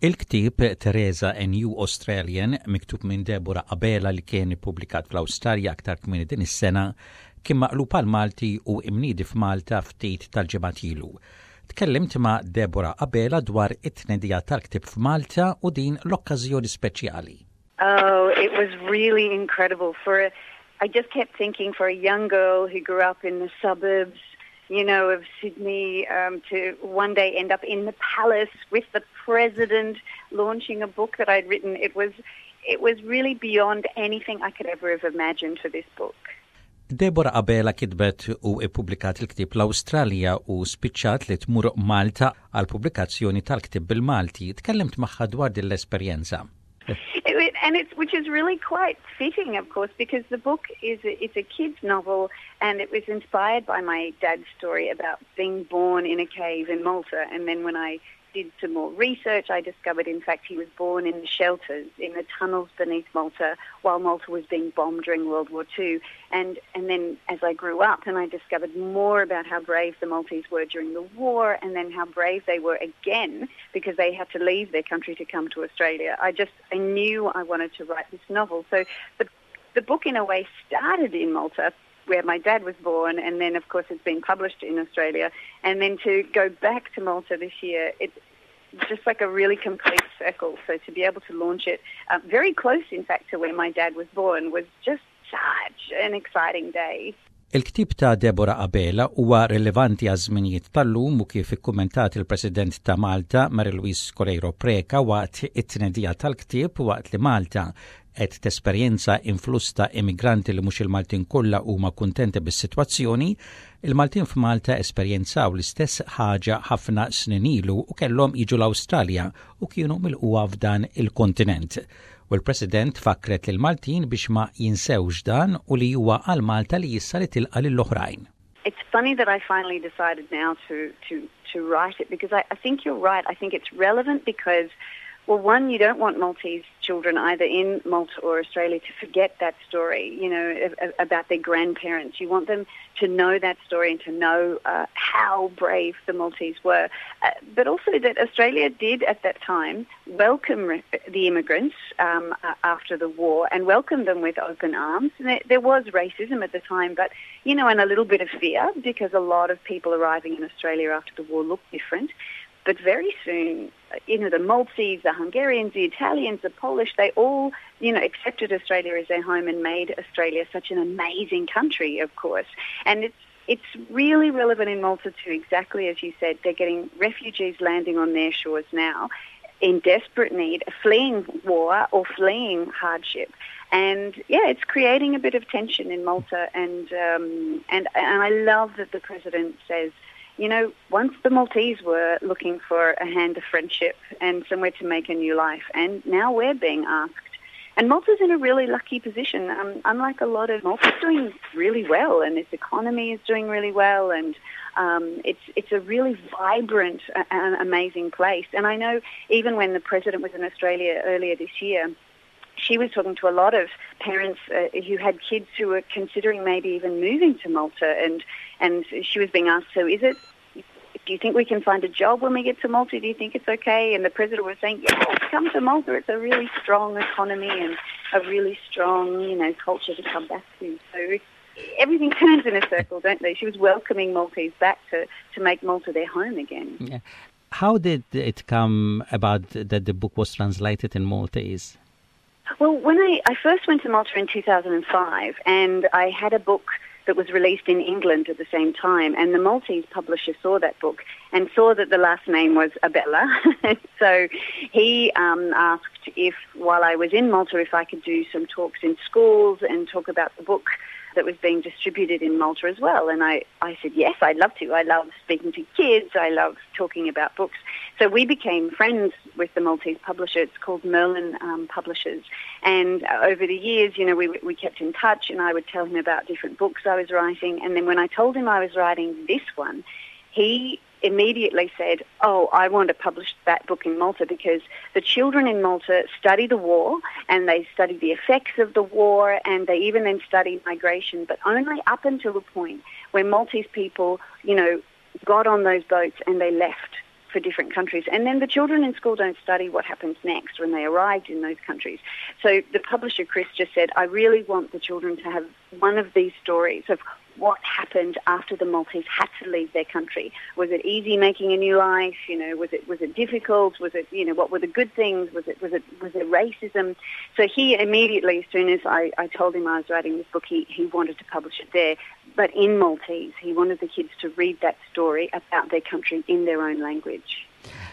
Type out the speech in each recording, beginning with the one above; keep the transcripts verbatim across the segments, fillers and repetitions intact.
Il-ktib Teresa a New Australian miktub minn Deborah Abela li kien ippubblikat fl-Awstralja aktar kmini din is-sena kien maqlub għal Malti u imniedi f'Malta ftit tal-ġimgħat ilu. Tkellimt ma' Deborah Abela dwar it-tnedija tal-ktib f'Malta u din l-okkażjoni speċjali. Oh, it was really incredible. For a, I just kept thinking for a young girl who grew up in the suburbs, you know, of Sydney, um, to one day end up in the palace with the president launching a book that I'd written. It was, it was really beyond anything I could ever have imagined for this book. Deborah Abela kitbet u ippubblikat il-ktib l-Awstralja u spiċċat li tmur Malta għal pubblikazzjoni tal-ktib bil-Malti. Tkellimt magħha dwar din l-esperjenza. It, and it's which is really quite fitting, of course, because the book is a, it's a kid's novel, and it was inspired by my dad's story about being born in a cave in Malta. And then when I did some more research, I discovered, in fact, he was born in the shelters, in the tunnels beneath Malta, while Malta was being bombed during World War Two. And, and then as I grew up, and I discovered more about how brave the Maltese were during the war, and then how brave they were again, because they had to leave their country to come to Australia. I just, I knew I wanted to write this novel. So the, the book, in a way, started in Malta, where my dad was born, and then, of course, it's been published in Australia. And then to go back to Malta this year, it's just like a really complete circle. So to be able to launch it uh, very close, in fact, to where my dad was born was just such an exciting day. Il-ktib ta' Deborah Abela huwa rilevanti għaż-żminijiet tal-lum u kif ikkummentat il-President ta' Malta, Mary-Louise Correiro Preca, waqt it-tnedija tal-ktib waqt li Malta qed tesperjenza influss ta' immigranti li mhux il-Maltin kollha huma kuntenti bis-sitwazzjoni, il-Maltin f'Malta esperjenzaw l-istess ħaġa ħafna snin ilu u kellhom jiġu l-Awstralja u kienu milquha f'dan il-kontinent. U l-President fakret lil Maltin biex ma jinsewx dan u li huwa għal Malta li jissa li tilqa lill-oħrajn. It's funny that I finally decided now to, to, to write it, because I, I think you're right. I think it's relevant because, well, one, you don't want Maltese children either in Malta or Australia to forget that story, you know, about their grandparents. You want them to know that story and to know uh, how brave the Maltese were. Uh, but also that Australia did, at that time, welcome re- the immigrants um, after the war and welcome them with open arms. And there, there was racism at the time, but, you know, and a little bit of fear, because a lot of people arriving in Australia after the war looked different. But very soon, you know, the Maltese, the Hungarians, the Italians, the Polish, they all, you know, accepted Australia as their home and made Australia such an amazing country, of course. And it's it's really relevant in Malta too, exactly as you said. They're getting refugees landing on their shores now in desperate need, fleeing war or fleeing hardship. And, yeah, it's creating a bit of tension in Malta. And um, and, and I love that the President says, you know, once the Maltese were looking for a hand of friendship and somewhere to make a new life, and now we're being asked. And Malta's in a really lucky position. Um, unlike a lot of, Malta's doing really well, and its economy is doing really well, and um, it's it's a really vibrant and amazing place. And I know even when the President was in Australia earlier this year, she was talking to a lot of parents uh, who had kids who were considering maybe even moving to Malta, and and she was being asked, so is it, do you think we can find a job when we get to Malta? Do you think it's okay? And the President was saying, yes, come to Malta. It's a really strong economy and a really strong, you know, culture to come back to. So everything turns in a circle, don't they? She was welcoming Maltese back to, to make Malta their home again. Yeah. How did it come about that the book was translated in Maltese? Well, when I, I first went to Malta in two thousand five, and I had a book that was released in England at the same time, and the Maltese publisher saw that book and saw that the last name was Abela. So he um, asked if, while I was in Malta, if I could do some talks in schools and talk about the book that was being distributed in Malta as well. And I, I said, yes, I'd love to. I love speaking to kids. I love talking about books. So we became friends with the Maltese publisher. It's called Merlin um, Publishers. And uh, over the years, you know, we we kept in touch, and I would tell him about different books I was writing. And then when I told him I was writing this one, he immediately said, oh, I want to publish that book in Malta, because the children in Malta study the war, and they study the effects of the war, and they even then study migration, but only up until the point where Maltese people, you know, got on those boats and they left for different countries. And then the children in school don't study what happens next when they arrived in those countries. So the publisher, Chris, just said, I really want the children to have one of these stories of what happened after the Maltese had to leave their country. Was it easy making a new life? You know, was it was it difficult? Was it, you know, what were the good things? Was it was it was it racism? So he immediately, as soon as I, I told him I was writing this book, he, he wanted to publish it there. But in Maltese, he wanted the kids to read that story about their country in their own language.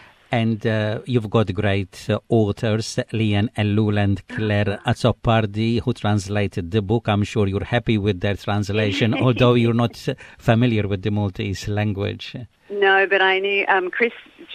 And uh, you've got great uh, authors, Leanne Ellul and Claire Azzopardi, who translated the book. I'm sure you're happy with their translation, although you're not familiar with the Maltese language. No, but I knew um, Chris,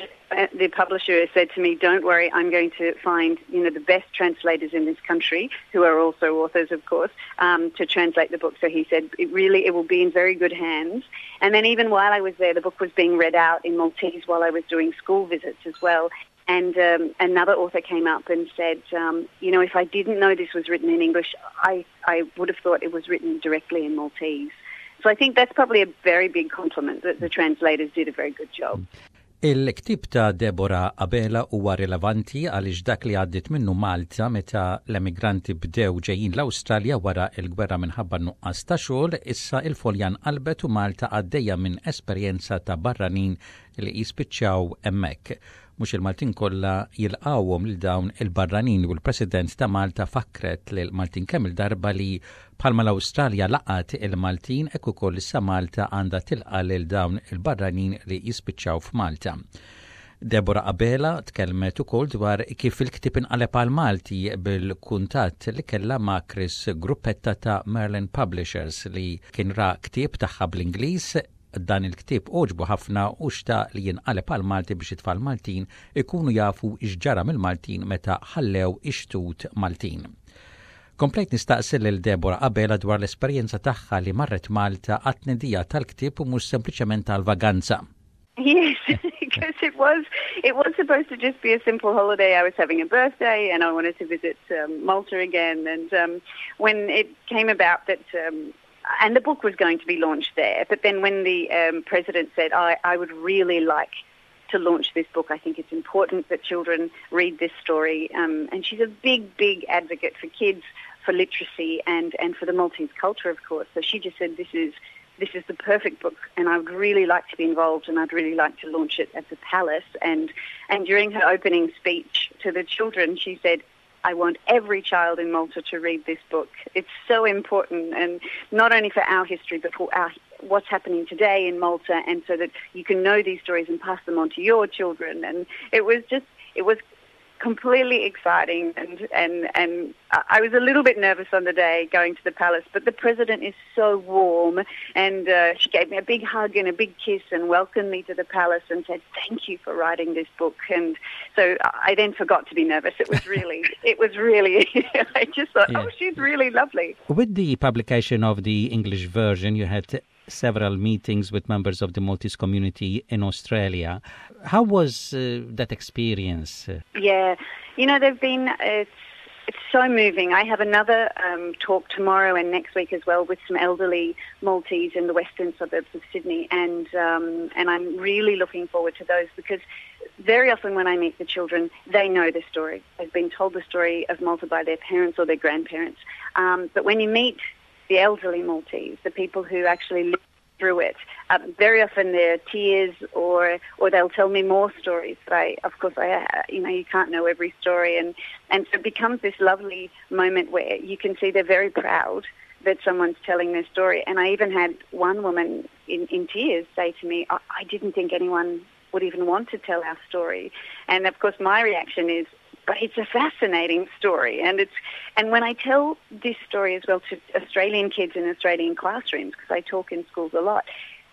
the publisher, said to me, don't worry, I'm going to find, you know, the best translators in this country, who are also authors, of course, um, to translate the book. So he said, it really, it will be in very good hands. And then even while I was there, the book was being read out in Maltese while I was doing school visits as well. And um, another author came up and said, um, you know, if I didn't know this was written in English, I, I would have thought it was written directly in Maltese. So I think that's probably a very big compliment, that the translators did a very good job. Il-ktib ta' Deborah Abela huwa rilevanti għaliex dak li għaddit minnu Malta meta l-emigranti bdew ġejjin l-Awstralja wara l-gwerra minħabba nuqqas ta' xogħol, issa il-foljan qalbet u Malta għaddejja minn esperjenza ta' barranin li jispiċċaw hemmhekk. Mhux il-Maltin kollha jilqawhom lil dawn il-barranin u l-President ta' Malta fakkret lil Maltin kemm il-darba li bħalma l-Awstralja laqat il-Maltin hekk ukoll issa Malta għandha tilqa' lil dawn il-barranin li jispiċċaw f'Malta. Deborah Abela tkellmet ukoll dwar kif il-ktib inqaleb għal Malti bil-kuntatt li kellha ma' Chris Gruppetta ta' Merlin Publishers li kien ra ktib tagħha bl-Ingliż. Dan il-ktib oġbu ħafna u xtaq li jinqaleb għal Malti biex it-tfal Maltin ikunu jafu x'ġara mill-Maltin meta ħallew ix-xtut Maltin. Komplejt nistaqsil lil Deborah Abela dwar l-esperjenza tagħha li marret Malta għat-tnedija tal-ktib u mhux sempliċement tal-vaganza. Yes, because it was it was supposed to just be a simple holiday. I was having a birthday and I wanted to visit um, Malta again. And um, when it came about that, um, and the book was going to be launched there, but then when the um, president said, I, I would really like to launch this book, I think it's important that children read this story. Um, and she's a big, big advocate for kids, for literacy, and, and for the Maltese culture, of course. So she just said, this is This is the perfect book, and I would really like to be involved, and I'd really like to launch it at the Palace. And and during her opening speech to the children, she said, I want every child in Malta to read this book. It's so important, and not only for our history, but for our, what's happening today in Malta, and so that you can know these stories and pass them on to your children. And it was just, it was completely exciting, and, and, and I was a little bit nervous on the day going to the Palace, but the President is so warm, and uh, she gave me a big hug and a big kiss and welcomed me to the Palace and said, thank you for writing this book. And so I then forgot to be nervous. It was really, it was really, I just thought, yeah. Oh, she's really lovely. With the publication of the English version, you had several meetings with members of the Maltese community in Australia. How was uh, that experience? Yeah, you know, they've been, uh, it's, it's so moving. I have another um, talk tomorrow and next week as well with some elderly Maltese in the western suburbs of Sydney, and um, and I'm really looking forward to those, because very often when I meet the children, they know the story. They've been told the story of Malta by their parents or their grandparents. Um, but when you meet the elderly Maltese, the people who actually live through it, um, very often they're tears, or or they'll tell me more stories. But I, of course, I you know you can't know every story, and and so it becomes this lovely moment where you can see they're very proud that someone's telling their story. And I even had one woman in, in tears say to me, I, I didn't think anyone would even want to tell our story. And of course, my reaction is, but it's a fascinating story. And it's and when I tell this story as well to Australian kids in Australian classrooms, because I talk in schools a lot,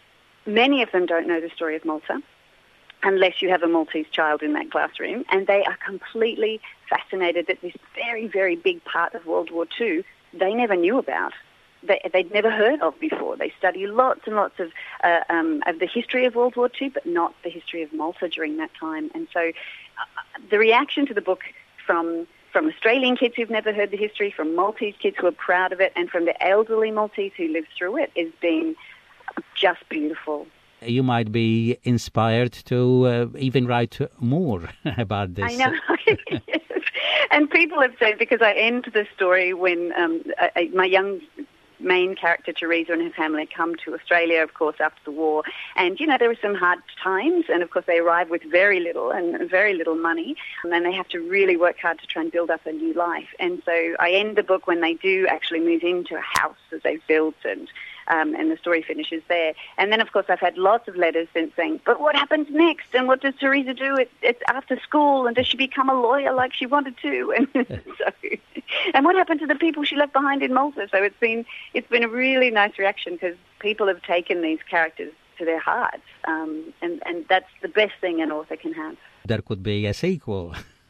many of them don't know the story of Malta unless you have a Maltese child in that classroom, and they are completely fascinated that this very, very big part of World War Two they never knew about. They, they'd never heard of before. They study lots and lots of uh, um, of the history of World War Two, but not the history of Malta during that time. And so uh, the reaction to the book from from Australian kids who've never heard the history, from Maltese kids who are proud of it, and from the elderly Maltese who live through it has been just beautiful. you might be inspired to uh, even write more about this. I know. Yes. And people have said, because I end the story when um, I, my young main character, Teresa, and her family come to Australia, of course, after the war. And, you know, there were some hard times, and, of course, they arrive with very little and very little money, and then they have to really work hard to try and build up a new life. And so I end the book when they do actually move into a house that they've built, and Um, and the story finishes there. And then, of course, I've had lots of letters since saying, but what happens next? And what does Teresa do? It, it's after school, and does she become a lawyer like she wanted to? And so, and what happened to the people she left behind in Malta? So it's been it's been a really nice reaction, because people have taken these characters to their hearts, um, and, and that's the best thing an author can have. There could be a sequel.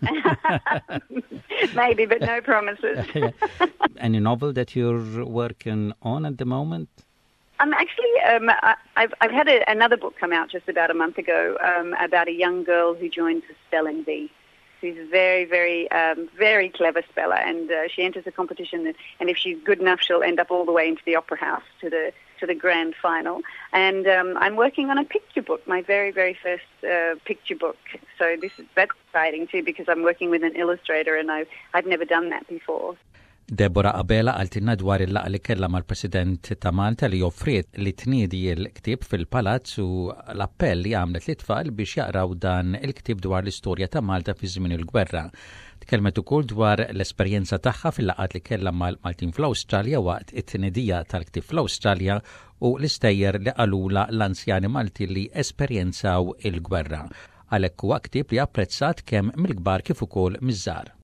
Maybe, but no promises. Any novel that you're working on at the moment? Um, actually, um, I, I've, I've had a, another book come out just about a month ago um, about a young girl who joins the spelling bee. She's a very, very, um, very clever speller, and uh, she enters a competition, and, and if she's good enough, she'll end up all the way into the Opera House to the to the grand final. And um, I'm working on a picture book, my very, very first uh, picture book. So this is that's exciting too, because I'm working with an illustrator, and I've I've never done that before. Deborah Abela għaltinna dwar il-laqgħa li kellha mal-President ta' Malta li offriet li tniedi l-ktieb fil-palazz u l-appell li għamlet lit-tfal biex jaqraw dan il-ktieb dwar l-istorja ta' Malta fi żmien il-gwerra. Tkellmet ukoll dwar l-esperjenza tagħha fil-laqgħat li kellha mal-Maltin fl-Awstralja waqt it-tnedija tal-ktieb fl-Awstralja u l-istejjer li qalula l-anzjani Malti li esperjenzaw il-gwerra. Għalhekk huwa ktieb li apprezzat kemm mill-kbar kif ukoll miż-żgħar.